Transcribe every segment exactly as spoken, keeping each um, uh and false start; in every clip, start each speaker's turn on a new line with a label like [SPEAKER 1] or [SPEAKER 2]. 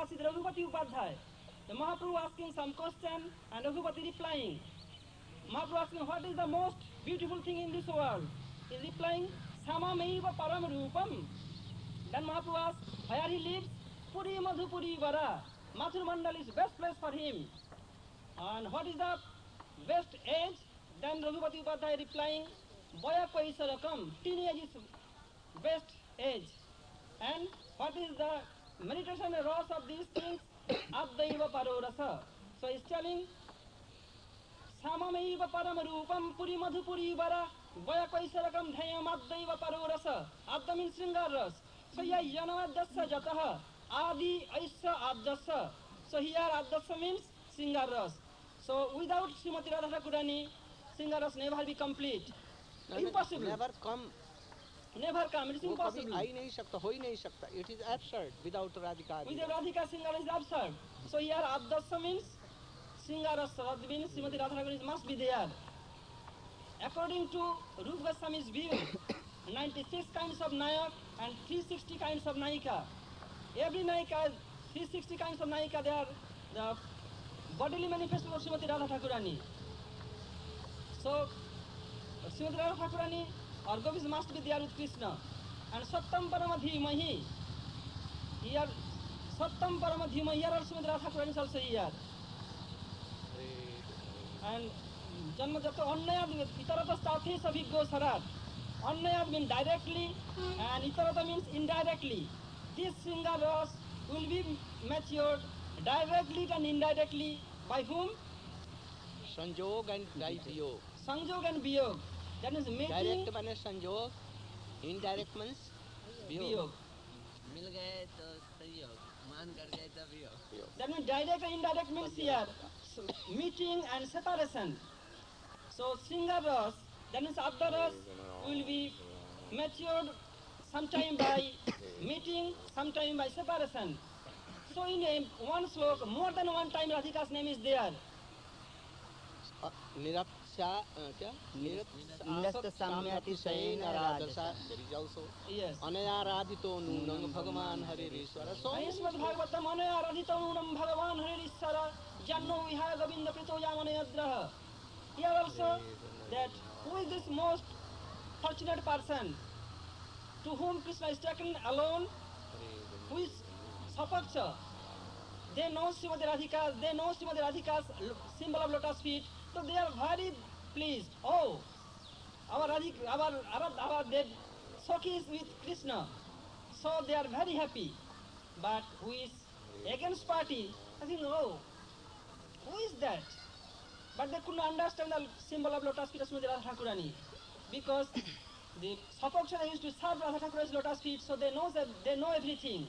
[SPEAKER 1] Prakash is Raghupati Upadhyay. The Mahaprabhu asking some question and Raghupati replying. Mahaprabhu asking what is the most beautiful thing in this world? He is replying, Samamaiva Param Rupam. Then Mahaprabhu asks where he lives. Puri Madhupuri Vara. Mathur Mandal is best place for him. And what is the best age? Then Raghupati Upadhyay replying, Boya Paisarakam. Teenage is best age. And what is the meditation and rasa of these things? Adaiva Parorasa. So he is telling, Samamaiva Param Rupam Puri Madhupuri Vara. Boya Paisarakam Dhayam Adaiva Parorasa. Adda means Sringaras. So here Yanavadasa Jataha. Adi Aisa Adjasa. So here Adjasa means Singaras. So without Srimati Radha Thakurani, Singaras never be complete. Impossible.
[SPEAKER 2] Never come.
[SPEAKER 1] Never come. It is impossible.
[SPEAKER 2] I nahi sakta, hoi nahi sakta. It is absurd without Radhika.
[SPEAKER 1] Without Radhika, Singara is absurd. So here Adjasa means Singaras. That means Srimati Radha Thakurani must be there. According to Rupa Goswami's view, ninety-six kinds of Nayak and three hundred sixty kinds of Nayika. Every Nayika, three hundred sixty kinds of Nayika, they are the bodily manifestation of Srimati Radha Thakurani. So, Srimati Radha Thakurani or Govind must be there with Krishna. And Sattam Paramadhimahi, here, Sattam Paramadhimahi, here also Srimati Radha Thakurani is also here. And Janma Jato Annayad, Itarata Stati Saviggo Sarat. Annayad means directly and Itarata means indirectly. This Singaras will be matured directly and indirectly by whom?
[SPEAKER 2] Sanjog and Viyog.
[SPEAKER 1] Sanjog and Viyog. That means making.
[SPEAKER 2] Direct means Sanjog, indirect means Viyog.
[SPEAKER 3] मिल गए तो संयोग, मान कर गए तो वियोग.
[SPEAKER 1] That means direct and indirect means here so, meeting and separation. So Singaras, that means Abdaras will be matured sometime by meeting, sometime by separation. So in a, one slok, more than one time Radhika's name is there.
[SPEAKER 2] Nirapsa, kya?
[SPEAKER 4] Nirapsa samyati sayena radhasa.
[SPEAKER 2] There is also.
[SPEAKER 1] Yes.
[SPEAKER 2] Anaya radhito nunam bhagavan haririshwara. So
[SPEAKER 1] Srimad Bhagavatam Anaya radhito nunam bhagavan haririshwara. Janno vihaya govinda prito yamanayadraha. Here also that who is this most fortunate person to whom Krishna is taken alone, who is Sapaksha. They know Srimati Radhika, they know Srimati Radhika's symbol of lotus feet, so they are very pleased. Oh, our Radhika, our, our, our dead Sakhi is with Krishna, so they are very happy. But who is against party, I think, oh, who is that? But they could not understand the symbol of lotus feet of Srimati Radha Thakurani, because the Sapaksha used to serve Radha Thakurani's lotus feet, so they know that they know everything.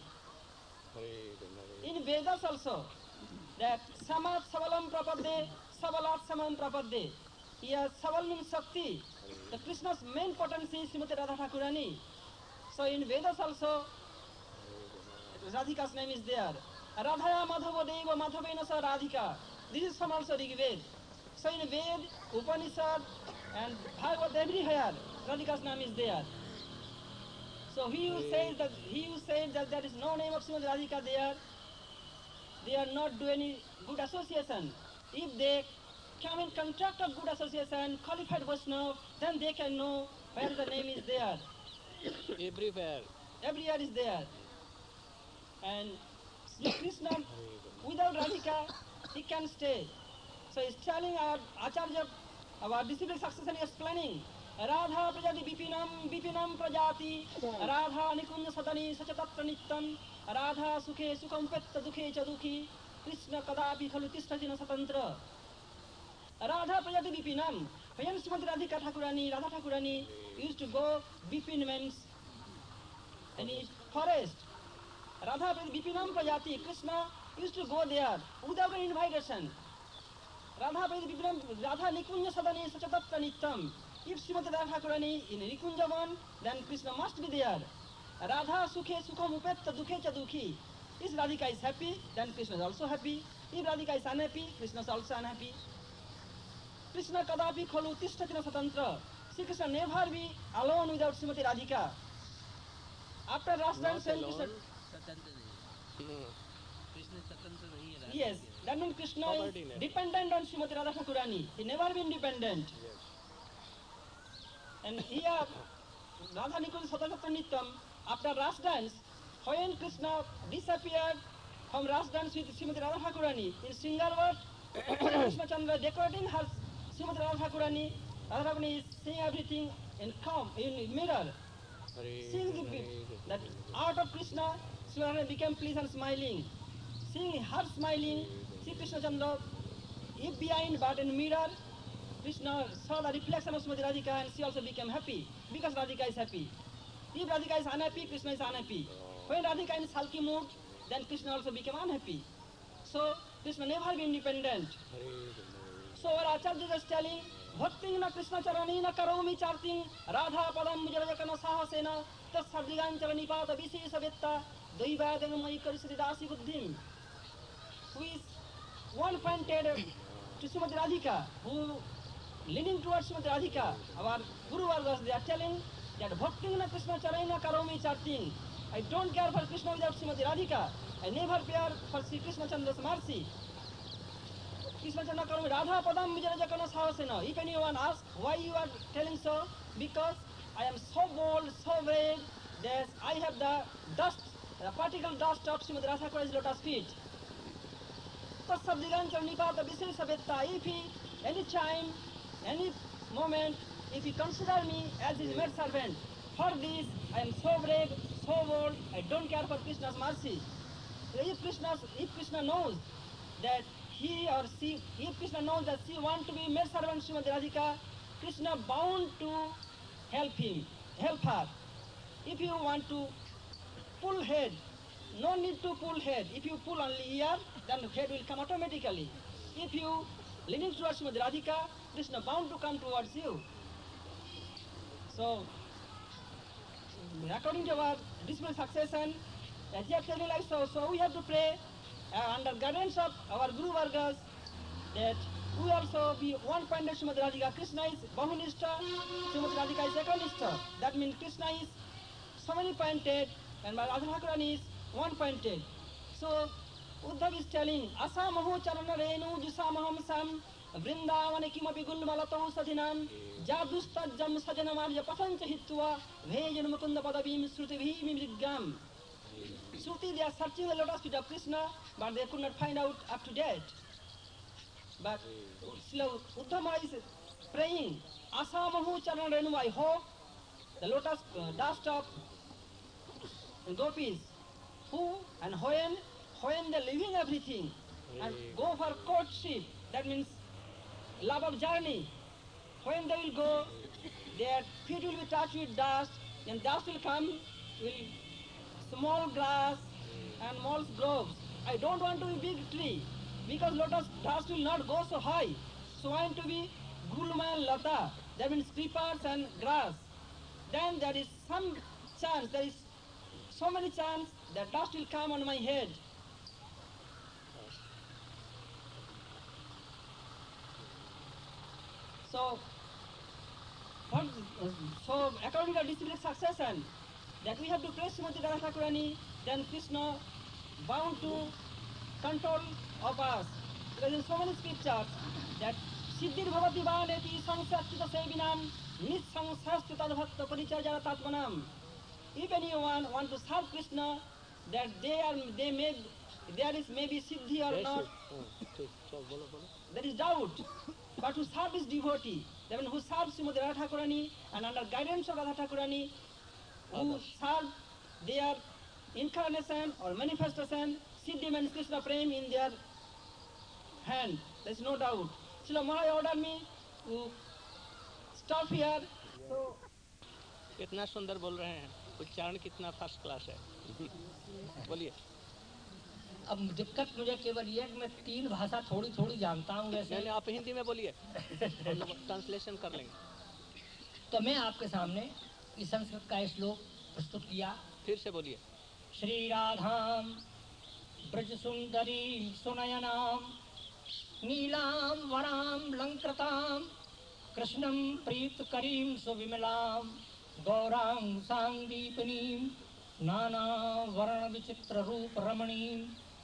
[SPEAKER 1] In Vedas also, that Samat Savalam Prapadde, Savalat Samam Prapadde. Here Saval means Shakti. The Krishna's main potency is Srimati Radha Thakurani. So in Vedas also, Radhika's name is there. Radhaya Madhava Deva Madhavena Sa Radhika. This is from also Rigved. So in Ved, Upanishad and Bhagavad, everywhere Radhika's name is there. So he who says that he who says that there is no name of Srimati Radhika there, they are not doing any good association. If they come in contact of good association, qualified Vaishnava, then they can know where the name is there.
[SPEAKER 2] everywhere.
[SPEAKER 1] Everywhere is there. And Sri Krishna, without Radhika, he can stay. So he is telling our Acharya, our disciplic successor, is explaining. Radha prajati bipinam bipinam prajati Radha nikunja sadani sachatatra nittam Radha sukhe sukham petta dukhe cha dukhi Krishna kadapi khalu tisthajina satantra. Radha prajati bipinam. When Srimati Radhika Thakurani, Radha Thakurani used to go, bipin means any forest. Radha bipinam prajati, Krishna used to go there without any invitation. Radha bipinam Radha nikunja sadani sachatatra nittam. If Srimati Radha Thakurani in Nikunjavan, then Krishna must be there. Radha sukhe sukham upetta dukhe cha dukhi. If Radhika is happy, then Krishna is also happy. If Radhika is unhappy, Krishna is also unhappy. Krishna kadapi khalu tishtatina satantra. Sri Krishna never be alone without Srimati Radhika. After last time saying Krishna,
[SPEAKER 3] स्वतंत्र नहीं. Krishna
[SPEAKER 1] Yes, that means Krishna is dependent on Srimati Radha Thakurani. He never been dependent. And here, Radha Nikunj Satasatra Nityam, after Ras dance, when Krishna disappeared from Ras dance with Srimati Radha Thakurani, in Sringarvat, Krishna Chandra decorating her Srimati Radha Thakurani, Radha Thakurani is seeing everything in calm, in mirror. Seeing the, that out of Krishna, Srimati Radha became pleased and smiling. Seeing her smiling, see Krishna Chandra, if behind but in mirror, Krishna saw the reflection of Srimati Radhika and she also became happy because Radhika is happy. If Radhika is unhappy, Krishna is unhappy. When Radhika is in sulky mood, then Krishna also became unhappy. So Krishna never been independent. So our Acharya is telling, Bhakti na Krishna charani na karomi charting Radha padam mujarajakana sahasena tas sardigan charani pata visesa vetta daivadan maikari dasi buddhim. Who is one pointed to Srimati Radhika, who leaning towards Srimati Radhika, our Guru Vargas, they are telling that Bhakti na Krishna charana karomi charting. I don't care for Krishna without Srimati Radhika. I never care for Sri Krishna Chandra's mercy. Krishna Chandra karomi Radha padam vijarajakana sahasena. If anyone asks why you are telling so, because I am so bold, so brave, that I have the dust, the particle dust of Srimati Radha Thakurani's lotus feet. If he, any time, any moment, if he consider me as his maid servant, for this I am so brave, so bold, I don't care for Krishna's mercy. If Krishna, if Krishna knows that he or she, if Krishna knows that she wants to be maid servant Srimati Radhika, Krishna bound to help him, help her. If you want to pull head, no need to pull head. If you pull only ear, then head will come automatically. If you leaning towards Srimati Radhika, Krishna bound to come towards you. So, according to our discipline succession, as you are telling like so, so we have to pray uh, under guidance of our Guru Vargas that we also be one pointed Srimati Radhika. Krishna is Bahunishta, Srimati Radhika is Ekanishta. That means Krishna is so many pointed and Radha Thakurani is one pointed. So Uddhav is telling, Asamaho charana renu jusamaham sam vrindavane kimapi gulmalatahu sadhinam jadustajjam sajanamarya patancha hitva vejan mukunda padavim srutivim imriggam. Shruti, they are searching the lotus feet of Krishna, but they could not find out up to date. But Uddhava is praying, Asamaho charana renu, I hope the lotus uh, dust of gopis, who and when, when they leaving everything and go for courtship, that means love of journey. When they will go, their feet will be touched with dust, and dust will come, will small grass and small groves. I don't want to be big tree, because lotus dust will not go so high. So I want to be gulma and lata, that means creepers and grass. Then there is some chance, there is so many chance that dust will come on my head. So, what, so according to discipline succession, that we have to praise Srimati Radha Thakurani, then Krishna bound to control of us. Because in so many scriptures that Siddhir Bhavati Bhaneti Sangsachita Sevinam Nisangsastu Tadbhakta Parichajara Tatmanam. If anyone want to serve Krishna, that they are, they may, there is maybe siddhi or not, there is doubt. But who serve is devotee, the one who serves Srimati Radha Thakurani and under guidance of Radha Thakurani, who serve their incarnation or manifestation, siddhi means Krishna prem in their hand. There is no doubt. Srila Maharaj ordered me to stop here. So,
[SPEAKER 2] कितना सुंदर बोल रहे हैं, उच्चारण कितना first class है. बोलिए.
[SPEAKER 5] अब दिक्कत मुझे केवल ये कि मैं तीन भाषा थोड़ी थोड़ी जानता हूँ. वैसे
[SPEAKER 2] नहीं, आप हिंदी में बोलिए, हम लोग ट्रांसलेशन कर लेंगे.
[SPEAKER 5] तो मैं आपके सामने इस संस्कृत का श्लोक प्रस्तुत किया.
[SPEAKER 2] फिर से बोलिए.
[SPEAKER 5] श्री राधाम ब्रज सुंदरी सुनयनाम नीलाम वराम लंकृताम कृष्णम प्रीत करीम सुविमलाम गौरांग सांदीपनीम नाना वर्ण विचित्र रूप रमणीम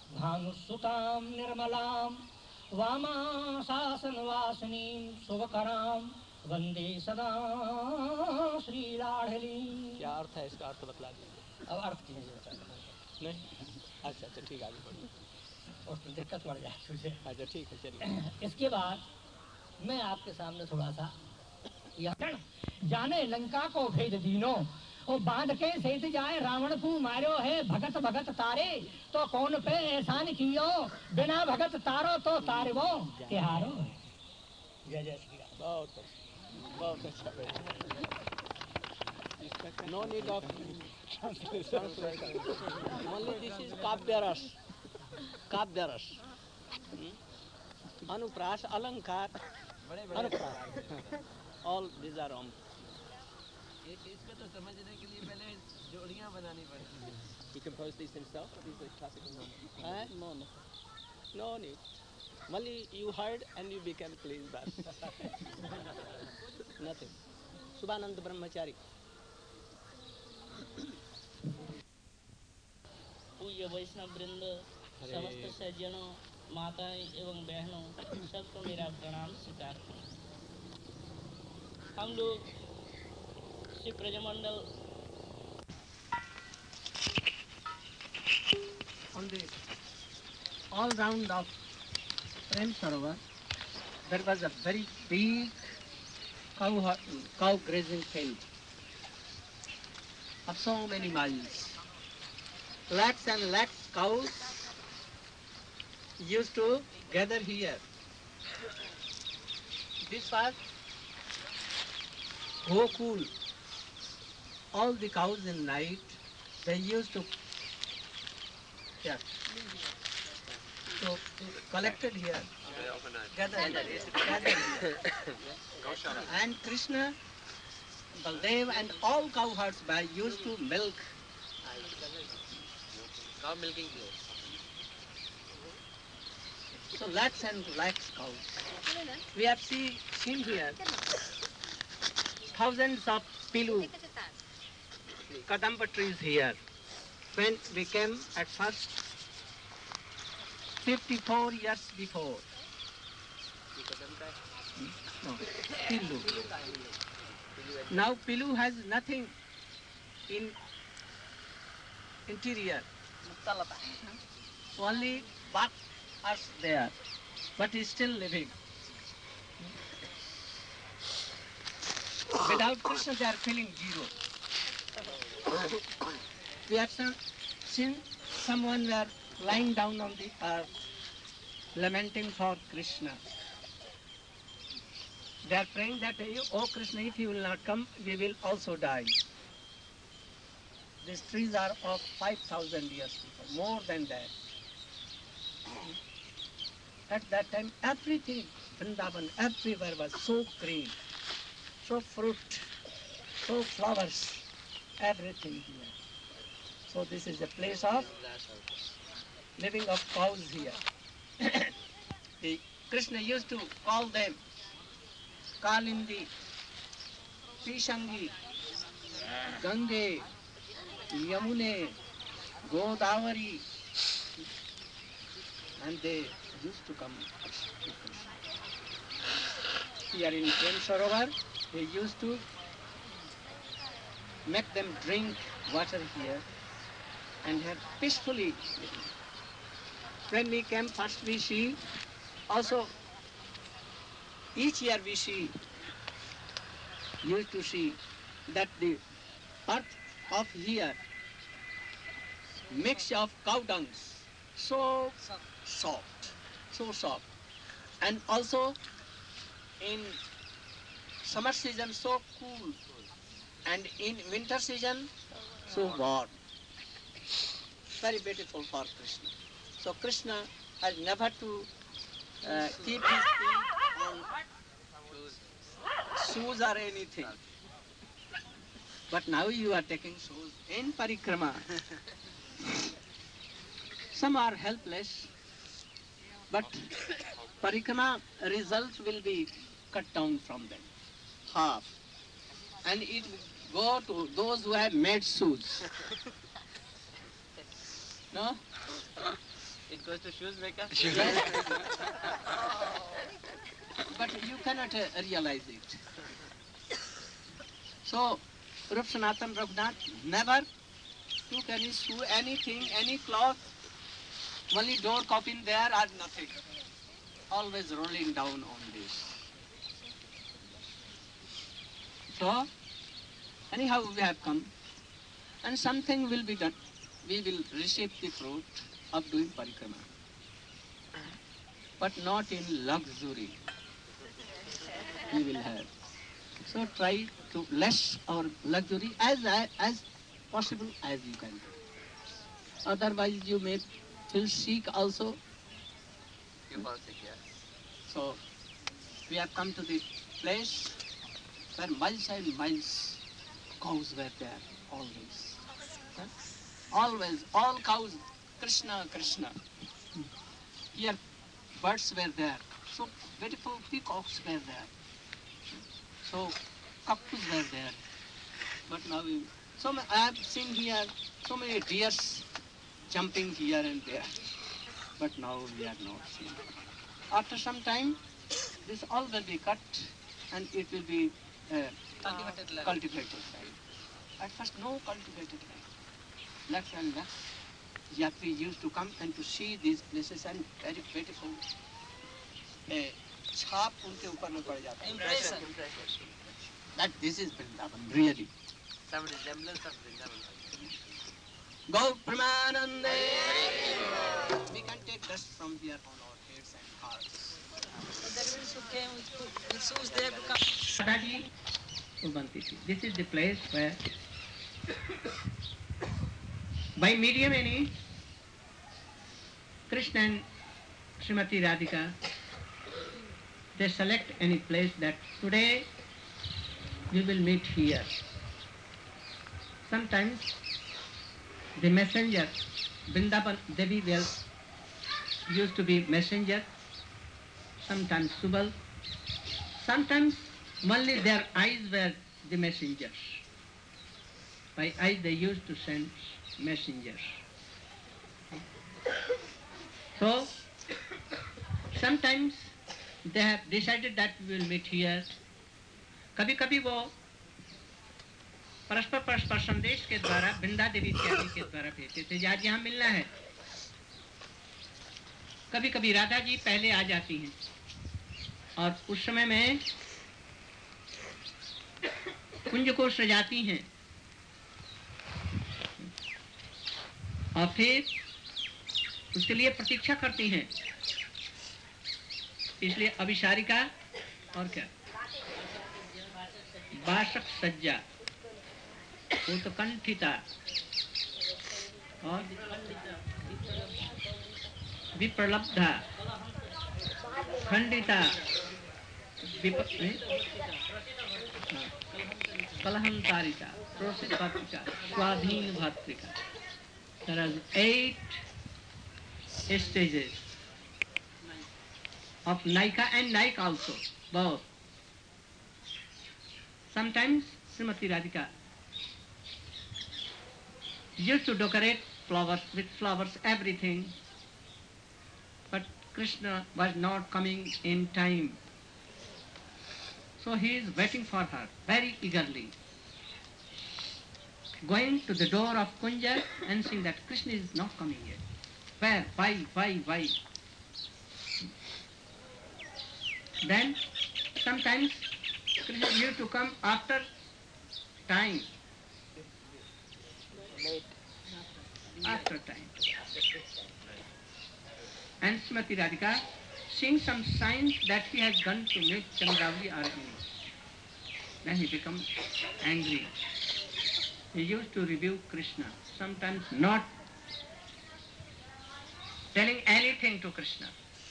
[SPEAKER 5] भानुसुतां निर्मलां वामाशासनवासिनीं शुभकरां वंदे सदा श्रीलाडलीं।
[SPEAKER 2] क्या अर्थ है इसका? अर्थ बतला दीजिए।
[SPEAKER 5] अब अर्थ की नहीं बता
[SPEAKER 2] नहीं, अच्छा अच्छा ठीक है, आगे बढ़िए।
[SPEAKER 5] और तो दिक्कत पड़ जाए तुझे।
[SPEAKER 2] अच्छा ठीक है, चलिए।
[SPEAKER 5] इसके बाद मैं आपके सामने थोड़ा सा यह जाने लंका को भेज दीनो और बांध के सेठ जाए रावण को मारो है भगत भगत तारे तो कौन पे एहसान कियो बिना भगत तारो तो तारे वो तिहारो। जय जय श्री राम।
[SPEAKER 2] बहुत अच्छा, बहुत अच्छा। No need of translation. Only this is काव्य रस, काव्य रस। अनुप्रास, अलंकार, अनुप्रास, all these are on.
[SPEAKER 3] इस इसको तो समझने के लिए पहले जोड़ियां बनानी पड़ती हैं।
[SPEAKER 2] He composed these himself. These are classical numbers. Eh? No, no, no need. Only you heard and you became pleased. Bas. Nothing. Subhanand Brahmachari.
[SPEAKER 6] पूज्य वैष्णव वृंद, समस्त सज्जनों, माताएं एवं बहनों, सबको मेरा प्रणाम स्वीकार करें। हम लोग Shri Brajmandal
[SPEAKER 2] On the all round of Prem Sarovar, there was a very big cow, cow grazing field of so many miles. Lakhs and lakhs cows used to gather here. This was Gokul. All the cows in night, they used to yeah, so collected here, gathered, gathered here. And Krishna, Baldev and all cow herds by used to milk.
[SPEAKER 3] Cow milking place.
[SPEAKER 2] So lakhs and lakhs cows. We have see, seen here thousands of pilu, kadamba trees here. When we came at first, fifty-four years before. No, pilu. Now pilu has nothing in interior. Only bark are there, but is still living. Without Krishna, they are feeling zero. We have seen someone were lying down on the earth, lamenting for Krishna. They are praying that, oh Krishna, if you will not come, we will also die. These trees are of five thousand years before, more than that. At that time, everything, Vrindavan, everywhere was so green, so fruit, so flowers, everything here. So this is a place of living of cows here. The Krishna used to call them Kalindi, Pishangi, Gange, Yamune, Godavari, and they used to come to Krishna. Here in Prem Sarovar, they used to make them drink water here and have peacefully. When we came first, we see also each year we see used to see that the earth of here mix of cow dungs so soft, so soft, and also in summer season so cool, and in winter season so warm. Very beautiful for Krishna. So Krishna has never to uh, keep his feet on shoes or anything. But now you are taking shoes in parikrama. Some are helpless, but parikrama results will be cut down from them, half, and it will go to those who have made shoes. No?
[SPEAKER 3] It goes to shoes maker.
[SPEAKER 2] But you cannot uh, realize it. So, Rup Sanatan Raghunath never took any shoe, anything, any cloth, only door coffin there or nothing. Always rolling down on this. So, anyhow we have come, and something will be done. We will receive the fruit of doing parikrama, but not in luxury. We will have. So try to less our luxury as as possible as you can do. Otherwise you may feel sick also.
[SPEAKER 3] You fall sick, yes.
[SPEAKER 2] So we have come to the place where miles and miles cows were there always. Huh? Always, all cows, Krishna, Krishna. Here birds were there. So beautiful peacocks were there. So cuckoos were there. But now we, so ma- I have seen here so many deers jumping here and there. But now we are not seeing. After some time, this all will be cut and it will be uh,
[SPEAKER 3] Cultivated land.
[SPEAKER 2] cultivated land. At first, no cultivated land. Lakhs and lakhs Yatri used to come and to see these places and very beautiful. Uh, छाप उनके ऊपर में पड़ जाता है.
[SPEAKER 3] Impression. Impression.
[SPEAKER 2] That this is Vrindavan, really.
[SPEAKER 3] Some resemblance of Vrindavan.
[SPEAKER 2] Go Pramanande! We can take dust from here on our heads and hearts.
[SPEAKER 6] But that means who came with, with shoes, they have to come.
[SPEAKER 2] Mataji Ubanti. This is the place where by medium any Krishna and Srimati Radhika, they select any place that today we will meet here. Sometimes the messenger, Vrindavan Devi will used to be messenger, sometimes Subal, sometimes only their eyes were the messengers. By eyes they used to send messengers. So, sometimes they have decided that we will meet here. कभी कभी वो परस्पर परस्पर संदेश के द्वारा वृंदा देवी इत्यादि के द्वारा भेजते थे आज यहाँ मिलना है. कभी कभी राधा जी पहले आ जाती हैं और उस समय में कुंज को सजाती हैं और फिर उसके लिए प्रतीक्षा करती हैं. इसलिए अभिसारिका और क्या बासक सज्जा वो तो कंठिता और विप्रलब्धा खंडिता कलहंकारिता प्रोसित भात्रिका स्वाधीन भात्रिका. There are eight stages of Naika and Naik also, both. Sometimes Srimati Radhika used to decorate flowers with flowers, everything, but Krishna was not coming in time. So he is waiting for her very eagerly, going to the door of Kunja and seeing that Krishna is not coming yet. Where? Why? Why? Why? Then sometimes Krishna used to come after time. After time. And Srimati Radhika seeing some signs that he has gone to meet Chandravali or Agni. Then he becomes angry. He used to rebuke Krishna, sometimes not telling anything to Krishna.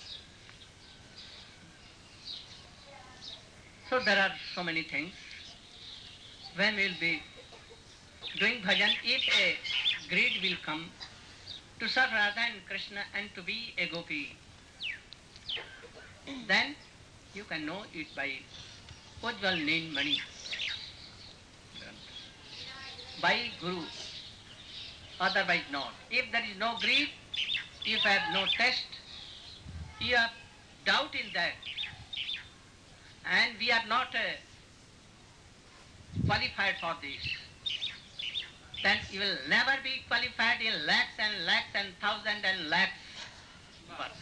[SPEAKER 2] So there are so many things. When we will be doing bhajan, if a greed will come to serve Radha and Krishna and to be a gopi, then you can know it by Ujjwal Nin Mani, by Guru, otherwise not. If there is no greed, if I have no test, you have doubt in that, and we are not uh, qualified for this, then you will never be qualified in lakhs and lakhs and thousands and lakhs births.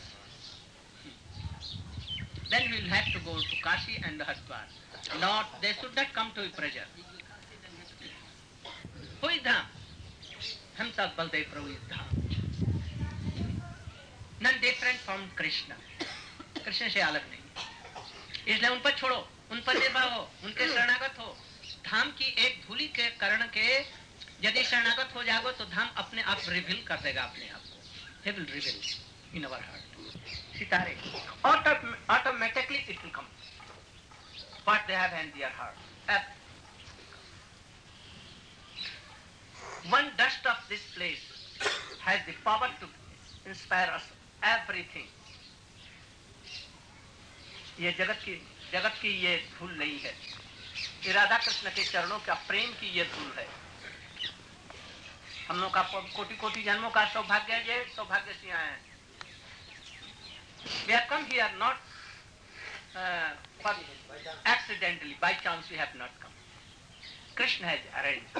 [SPEAKER 2] Then you will have to go to Kashi and Haridwar. Not, they should not come to pressure. Who is Dham? Himself Baldev Prabhu is Dham. None different from Krishna. Krishna से अलग नहीं, इसलिए उन पर छोड़ो, उन पर निर्भर हो, उनके शरणागत हो। धाम की एक धूली के कारण के यदि शरणागत हो जाओगे तो धाम अपने आप रिवील कर देगा अपने आप को। He will reveal in our heart. सितारे automatically it will come. What they have in their heart. One dust of this place has the power to inspire us everything. ये जगत की जगत की ये धूल नहीं है, ये राधा कृष्ण के चरणों का प्रेम की ये धूल है। हम लोग का कोटि कोटि जन्मों का सौभाग्य है, ये सौभाग्य से आए हैं। We have come here not uh, for accidentally, by chance we have not come. Krishna has arranged.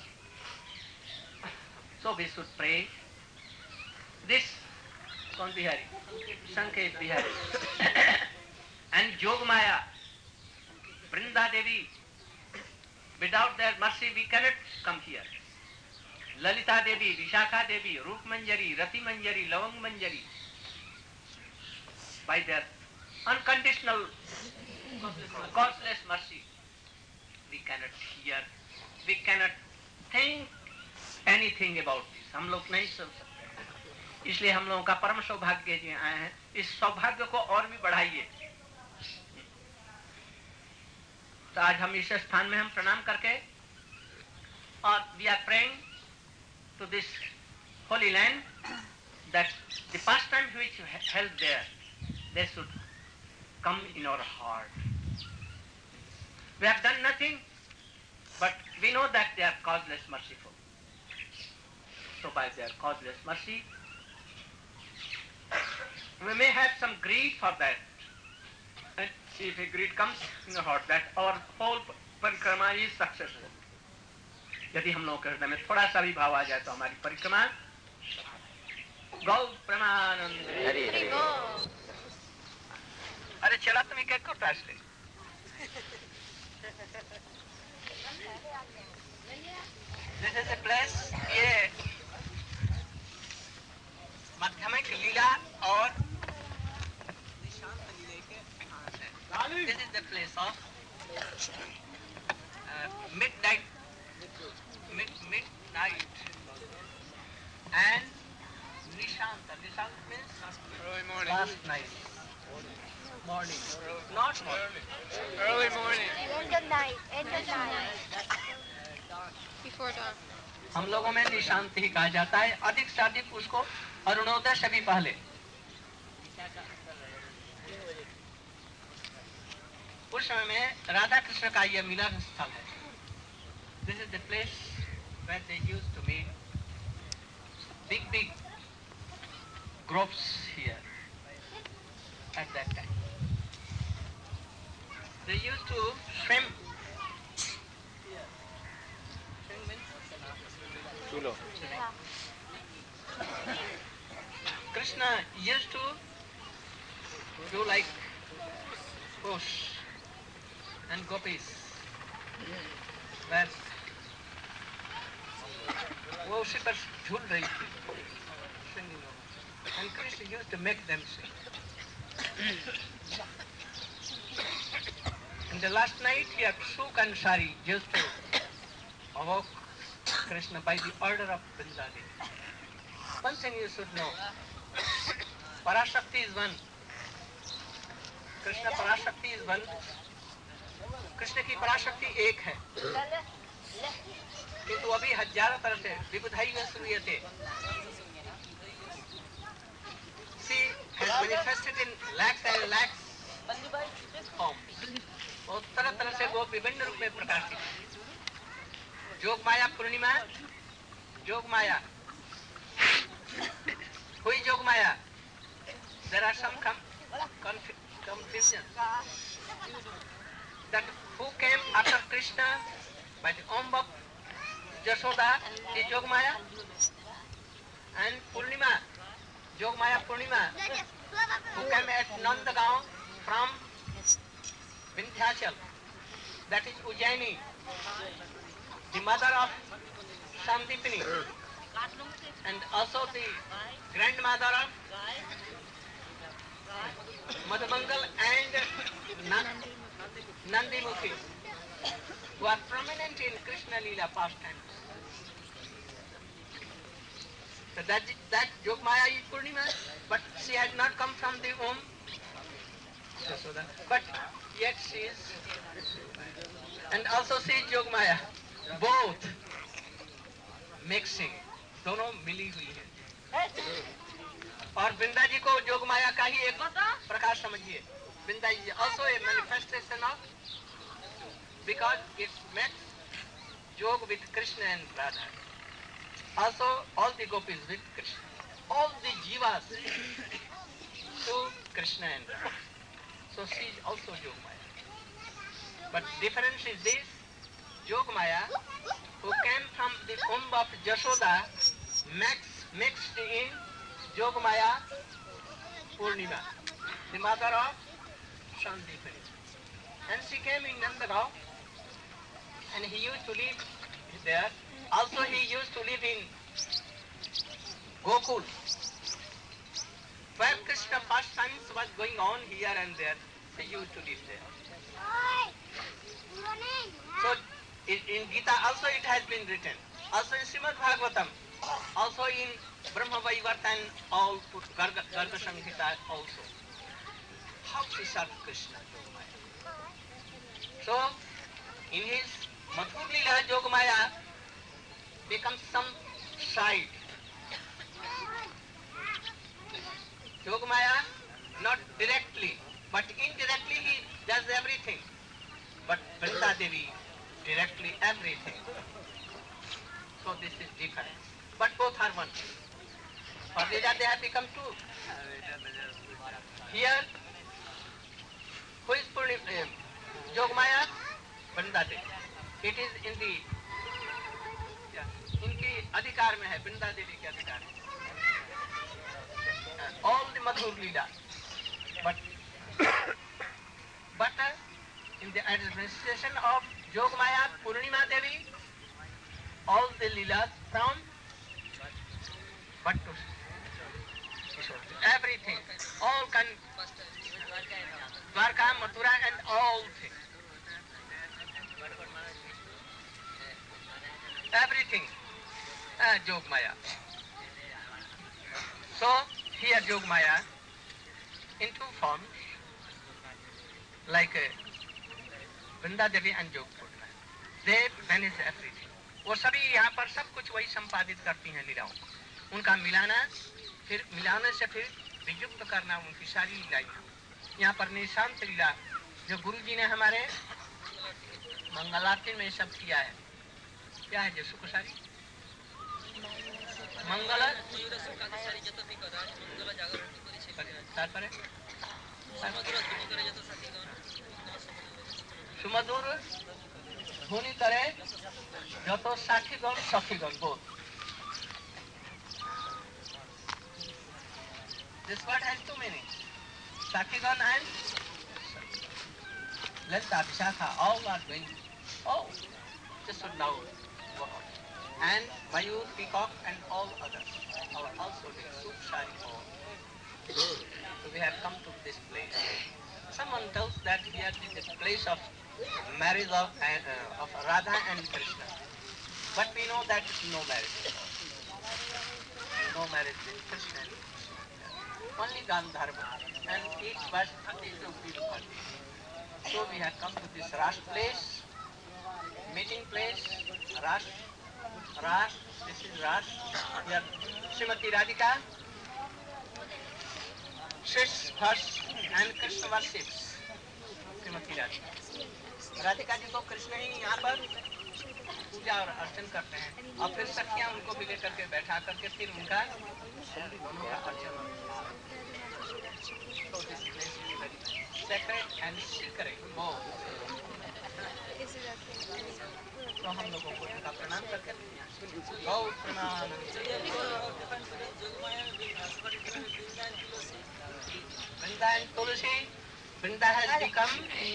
[SPEAKER 2] So we should pray this Kon Bihari, Sanket Bihari, and Jogmaya, Brinda Devi. Without their mercy we cannot come here. Lalita Devi, Vishakha Devi, Rup Manjari, Rati Manjari, Lavang Manjari. By their unconditional, causeless mercy, we cannot hear, we cannot think anything about this. हम लोग नहीं सोच सकते, इसलिए हम लोगों का परम सौभाग्य जी आए हैं। इस सौभाग्य को और भी बढ़ाइए। तो आज हम इस स्थान में हम प्रणाम करके और we are praying to this holy land that the pastime which held there, they should come in our heart. We have done nothing, but we know that they are causeless merciful. So by their causeless mercy, we may have some greed for that. And see if a greed comes in our heart, that our whole parikrama is successful. यदि हम लोगों के हृदय में थोड़ा सा भी भाव आ जाए तो हमारी परिक्रमा गौ प्रमानंद। हरि हरि। अरे चला तुम्हें क्या करता है इसलिए? This is a place, ये माध्यमिक लीला और निशांत लीला के खास है। This is the place of uh, midnight, mid midnight and nishanta. Nishanta means early morning. Last night. Morning. Not morning. Early morning.
[SPEAKER 7] End of night. End of night. Before dawn.
[SPEAKER 2] हम लोगों में निशांत ही कहा जाता है, अधिक से अधिक उसको अरुणोदय से भी पहले। उस समय में राधा कृष्ण का यह मिलन स्थल है। This is the place where they used to meet. Big big groves here at that time. They used to swim. Swim means Chulo. Krishna used to do like push and gopis, where वो उसी पर झूल रही थी, singing over. And Krishna used to make them sing. And the last night here, Suk and Sari used to evoke Krishna by the order of Vrindavan. One thing you should know, Parashakti is one. Krishna Parashakti is one. Krishna की पराशक्ति एक है, किंतु अभी हजारों तरह से विबुधाई में श्रूयते। She has manifested in lakhs and lakhs forms. और तरह तरह से वो विभिन्न रूप में प्रकाशित है। जोग माया पूर्णिमा, जोग माया Who is Yogamaya? There are some com conf confusion. That who came after Krishna by the womb of Jashoda is Yogamaya, and Purnima, Yogamaya Purnima, who came at Nandagaon from Vindhyachal, that is Ujjaini, the mother of Sandipini, and also the grandmother of Madhamangal and Nandimukhi, who are prominent in Krishna Leela pastimes. So that, that Yogamaya is Purnima, but she had not come from the womb. But yet she is, and also she is Yogamaya. Both mixing, दोनों मिली हुई है. और वृंदा जी को योगमाया का ही एक प्रकार समझिए. वृंदा जी also a manifestation of, because it makes yoga with Krishna and Radha. Also all the gopis with Krishna, all the jivas to Krishna and Radha. So she is also Yogamaya. But difference is this: Yogamaya, who came from the womb of Jashoda, mixed, mixed in Yogamaya Purnima, the mother of Sandipani. And she came in Nandagaon, and he used to live there. Also he used to live in Gokul, where Krishna pastimes was going on here and there. He used to live there. So in, in Gita also it has been written, also in Srimad Bhagavatam, also in Brahma Vaivarta and all Garga, Garga Samhita also. How she served Krishna, Yogamaya. So in his Madhur Leela, Yogamaya becomes some side. Yogamaya not directly, but indirectly he does everything. But Vrinda Devi directly everything. So this is different. But both are one. For Veda they have become two. Here, who is Purnima? Yogamaya, Vrinda Devi. It is in the, yeah, इनकी अधिकार में है, वृंदा देवी के अधिकार है. All the Madhur Leela. But, but uh, in the administration of Yogamaya Purnima Devi, all the Leelas from Bhattu, everything, all can, Dwarka, Mathura and all things. Everything, uh, Yogamaya. So, here Yogamaya in two forms, like uh, Vrinda Devi and Yoga Purnima. They manage everything. वो सभी यहाँ पर सब कुछ वही संपादित करती हैं लीलाओं को. उनका मिलाना, फिर मिलाने से फिर वियुक्त करना उनकी सारी लीलाएं. यहाँ पर निशांत लीला जो गुरु जी ने हमारे मंगलारती में सब किया है. क्या है जो सुख सारी मंगल तारपरे सुमधुर ध्वनि करे যত সাক্ষীগণ সখীগণ both. This word has two meanings. Sakhigan and Lalita, Vishakha, all are doing. Oh, this should now go on. And Mayur, Peacock and all others are also doing. Suk, Shari, all. So we have come to this place. Someone tells that here is the place of marriage of, uh, of Radha and Krishna. But we know that no marriage. No marriage with Krishna and Krishna. Only Gandharva. And each verse is of beautiful. So we have come to this Rash place, meeting place, Rash, Rash, this is Rash. Here Srimati Radhika sits first and Krishna worships Srimati Radhika. Radhika ji को कृष्ण ही यहाँ पर पूजा और अर्चन करते हैं और फिर सखियां उनको भी लेकर के बैठा करके फिर उनका दोनों का अर्चन सेक्रेट एंड सीक्रेट बोथ। तो हम लोगों को उनका प्रणाम करके गौ प्रणाम। Vrinda and Tulasi, Vrinda has become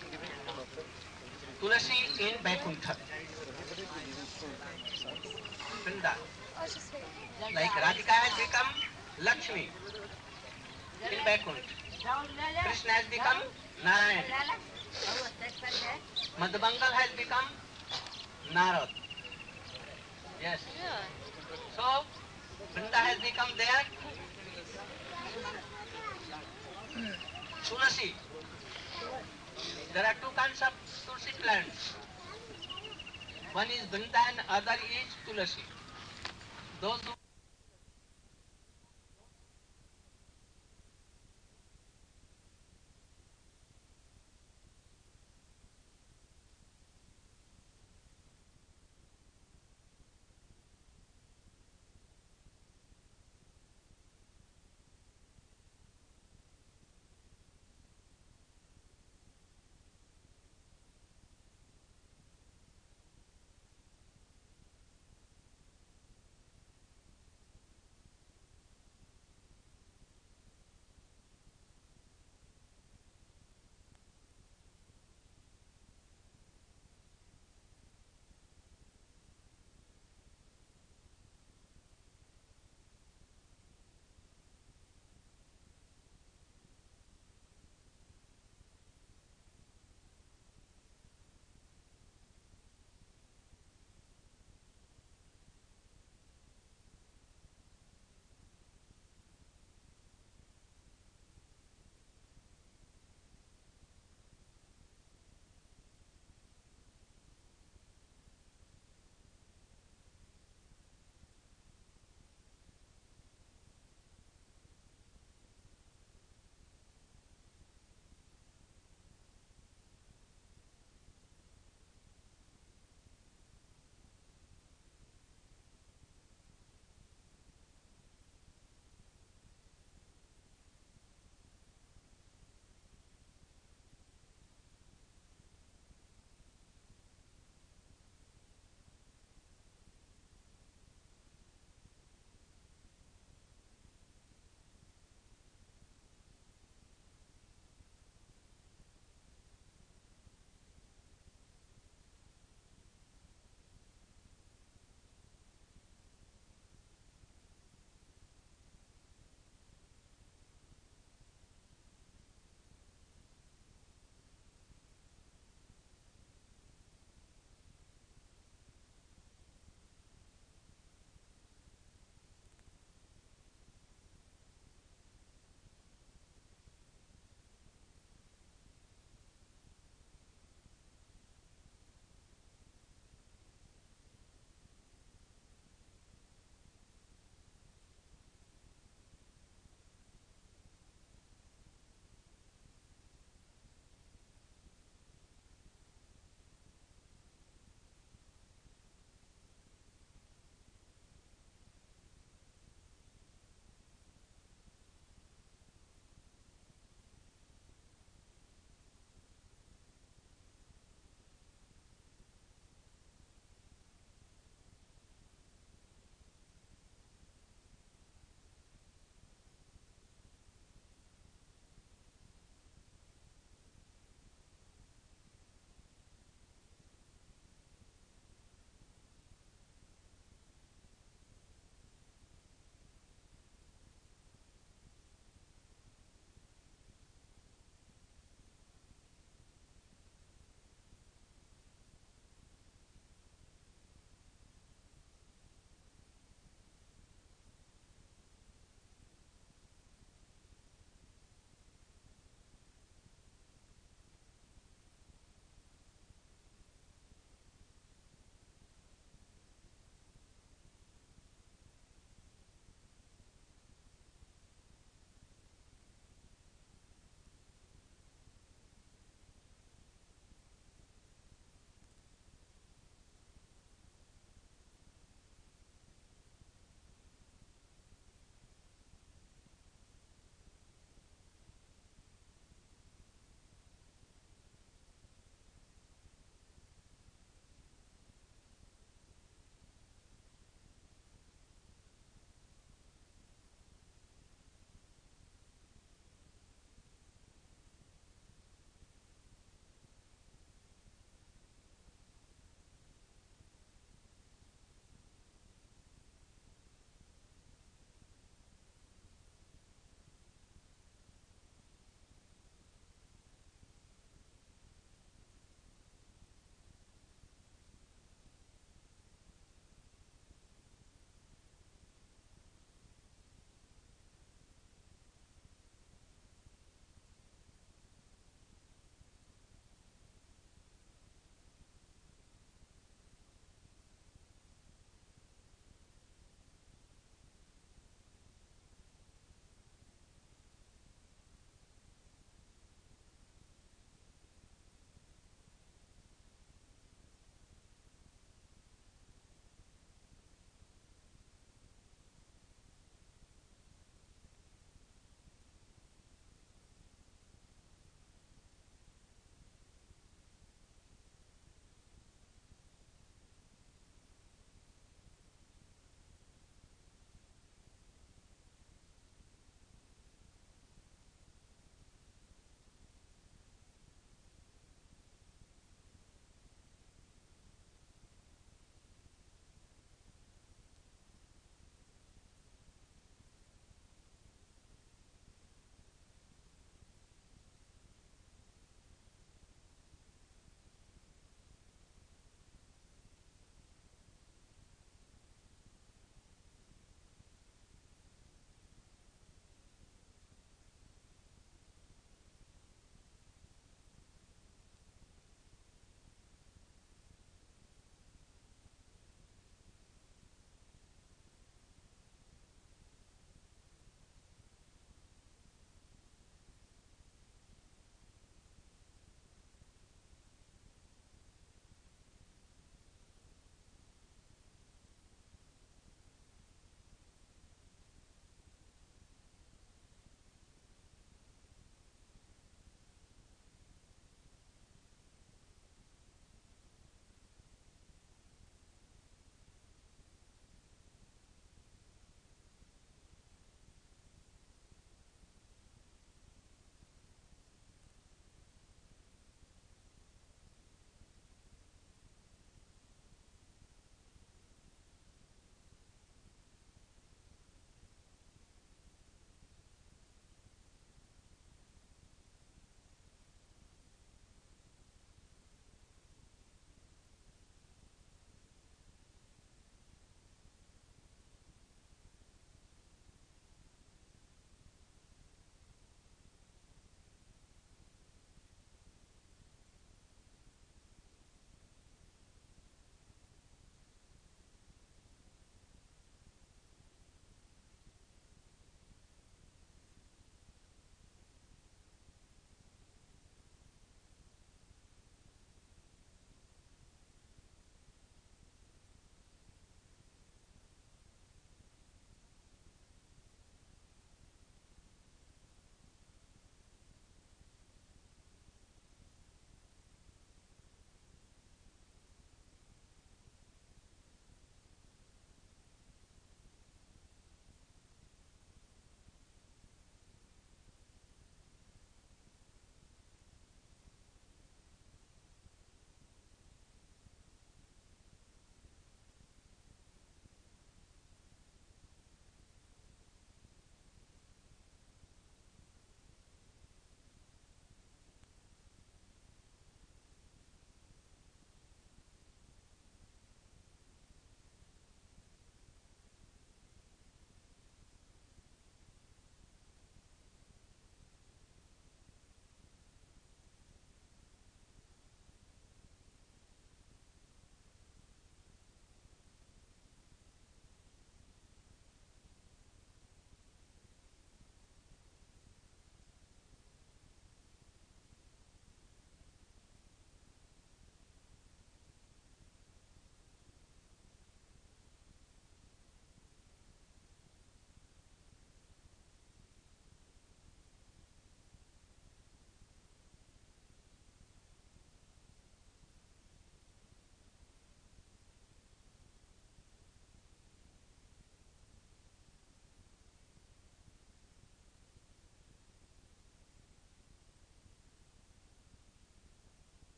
[SPEAKER 2] Tulasi in Vaikuntha. Vrinda, like Radhika has become Lakshmi in Vaikuntha. Krishna has become Narayan. Madhabangal has become Narad. Yes. So, Vrinda has become there Tulasi. There are two kinds of Tulsi plants. One is Vrinda and other is Tulasi. Those who